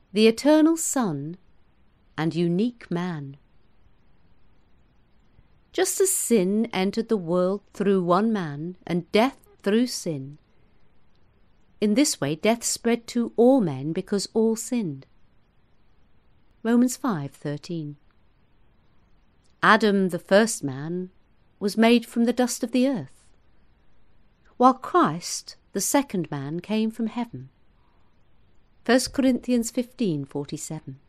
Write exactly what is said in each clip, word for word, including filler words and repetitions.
the eternal Son and unique man. Just as sin entered the world through one man and death through sin, in this way death spread to all men because all sinned. Romans five thirteen. Adam, the first man, was made from the dust of the earth, while Christ, the second man, came from heaven. First Corinthians fifteen forty-seven.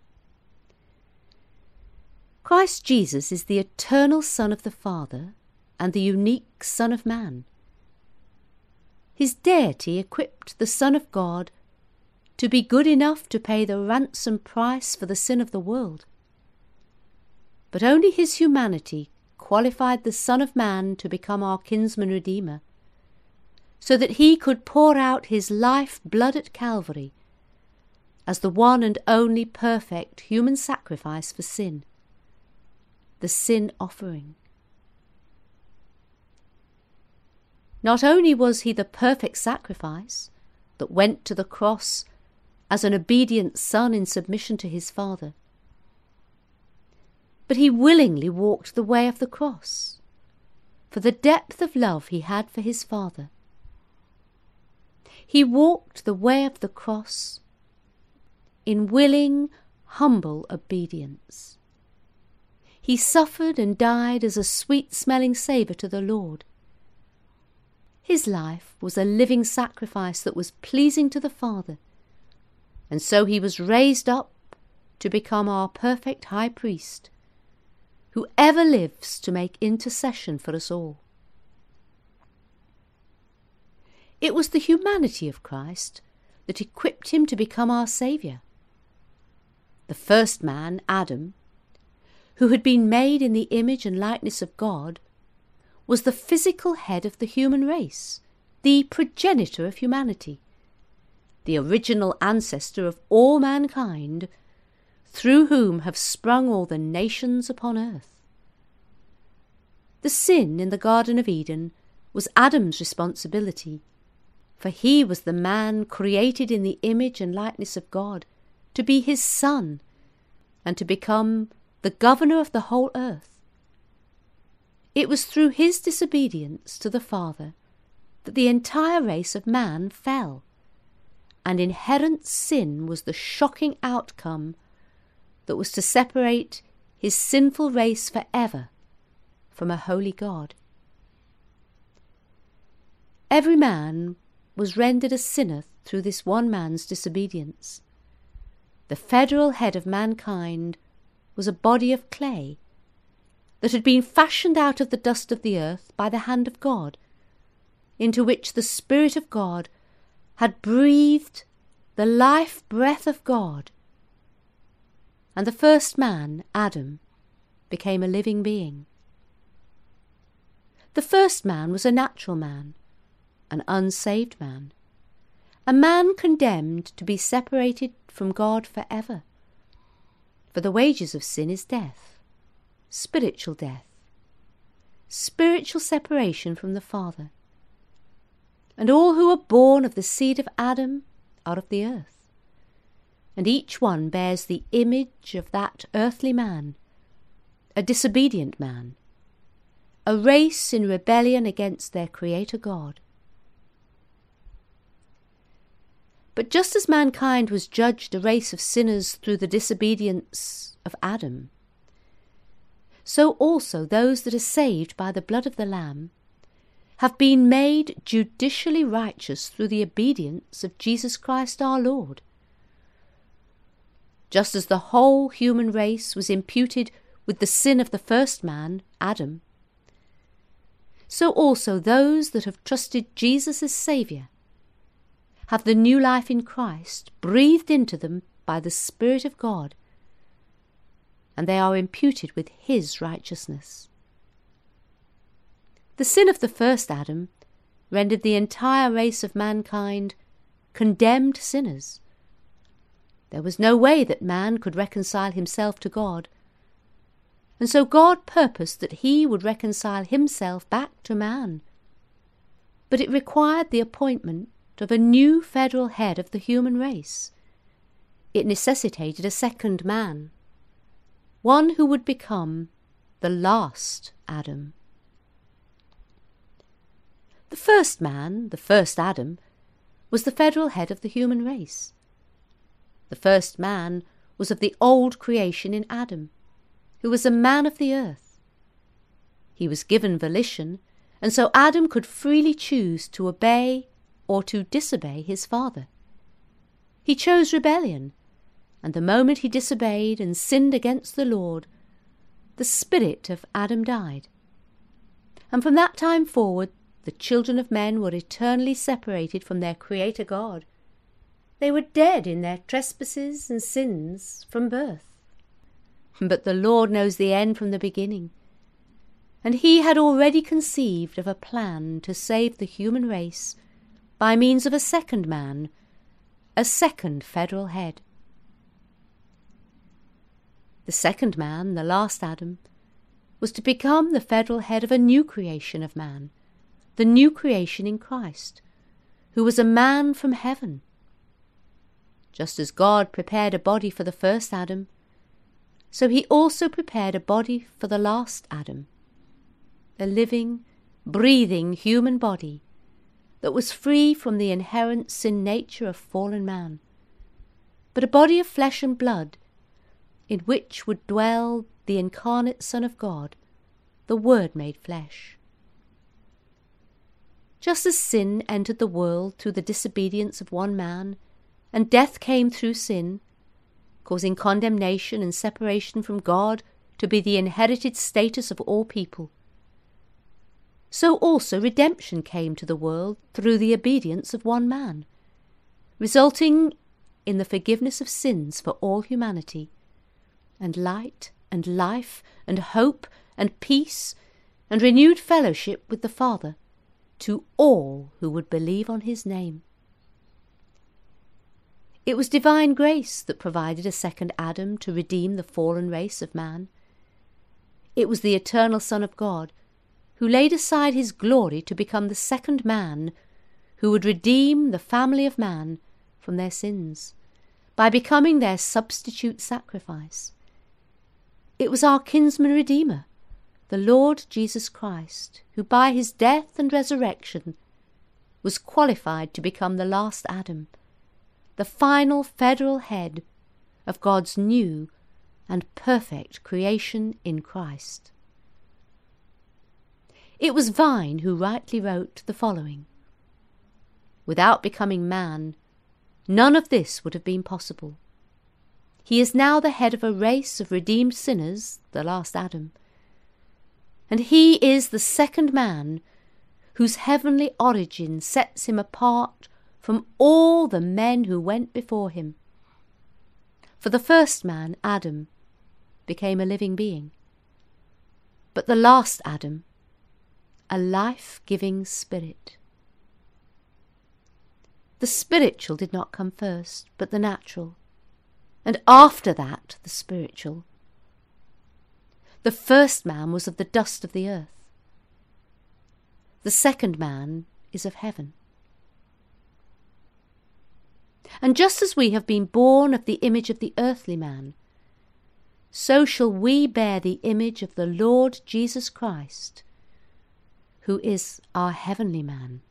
Christ Jesus is the eternal Son of the Father and the unique Son of Man. His deity equipped the Son of God to be good enough to pay the ransom price for the sin of the world. But only his humanity qualified the Son of Man to become our kinsman redeemer, so that he could pour out his life blood at Calvary as the one and only perfect human sacrifice for sin, the sin offering. Not only was he the perfect sacrifice that went to the cross as an obedient son in submission to his Father, but he willingly walked the way of the cross for the depth of love he had for his Father. He walked the way of the cross in willing, humble obedience. He suffered and died as a sweet-smelling savour to the Lord. His life was a living sacrifice that was pleasing to the Father, and so he was raised up to become our perfect high priest, who ever lives to make intercession for us all. It was the humanity of Christ that equipped him to become our Saviour. The first man, Adam, who had been made in the image and likeness of God, was the physical head of the human race, the progenitor of humanity, the original ancestor of all mankind, through whom have sprung all the nations upon earth. The sin in the Garden of Eden was Adam's responsibility, for he was the man created in the image and likeness of God, to be his son, and to become the governor of the whole earth. It was through his disobedience to the Father that the entire race of man fell, and inherent sin was the shocking outcome that was to separate his sinful race forever from a holy God. Every man was rendered a sinner through this one man's disobedience. The federal head of mankind was a body of clay that had been fashioned out of the dust of the earth by the hand of God, into which the Spirit of God had breathed the life breath of God, and the first man, Adam, became a living being. The first man was a natural man, an unsaved man, a man condemned to be separated from God forever. For the wages of sin is death, spiritual death, spiritual separation from the Father. And all who are born of the seed of Adam are of the earth, and each one bears the image of that earthly man, a disobedient man, a race in rebellion against their Creator God. But just as mankind was judged a race of sinners through the disobedience of Adam, so also those that are saved by the blood of the Lamb have been made judicially righteous through the obedience of Jesus Christ our Lord. Just as the whole human race was imputed with the sin of the first man, Adam, so also those that have trusted Jesus as Saviour have the new life in Christ breathed into them by the Spirit of God, and they are imputed with his righteousness. The sin of the first Adam rendered the entire race of mankind condemned sinners. There was no way that man could reconcile himself to God, and so God purposed that he would reconcile himself back to man. But it required the appointment of a new federal head of the human race. it necessitated a second man, one who would become the last Adam. The first man, the first Adam, was the federal head of the human race. The first man was of the old creation in Adam, who was a man of the earth. He was given volition, and so Adam could freely choose to obey or to disobey his father. He chose rebellion, and the moment he disobeyed and sinned against the Lord, the spirit of Adam died. And from that time forward, the children of men were eternally separated from their Creator God. They were dead in their trespasses and sins from birth. But the Lord knows the end from the beginning, and he had already conceived of a plan to save the human race by means of a second man, a second federal head. The second man, the last Adam, was to become the federal head of a new creation of man, the new creation in Christ, who was a man from heaven. Just as God prepared a body for the first Adam, so he also prepared a body for the last Adam, a living, breathing human body that was free from the inherent sin nature of fallen man, but a body of flesh and blood in which would dwell the incarnate Son of God, the Word made flesh. Just as sin entered the world through the disobedience of one man, and death came through sin, causing condemnation and separation from God to be the inherited status of all people, so also redemption came to the world through the obedience of one man, resulting in the forgiveness of sins for all humanity, and light and life and hope and peace and renewed fellowship with the Father to all who would believe on his name. It was divine grace that provided a second Adam to redeem the fallen race of man. It was the eternal Son of God who laid aside his glory to become the second man who would redeem the family of man from their sins by becoming their substitute sacrifice. It was our kinsman redeemer, the Lord Jesus Christ, who by his death and resurrection was qualified to become the last Adam, the final federal head of God's new and perfect creation in Christ. It was Vine who rightly wrote the following: "Without becoming man, none of this would have been possible. He is now the head of a race of redeemed sinners, the last Adam, and he is the second man whose heavenly origin sets him apart from all the men who went before him. For the first man, Adam, became a living being, but the last Adam, a life-giving spirit. The spiritual did not come first, but the natural, and after that the spiritual. The first man was of the dust of the earth. The second man is of heaven. And just as we have been born of the image of the earthly man, so shall we bear the image of the Lord Jesus Christ, who is our heavenly man."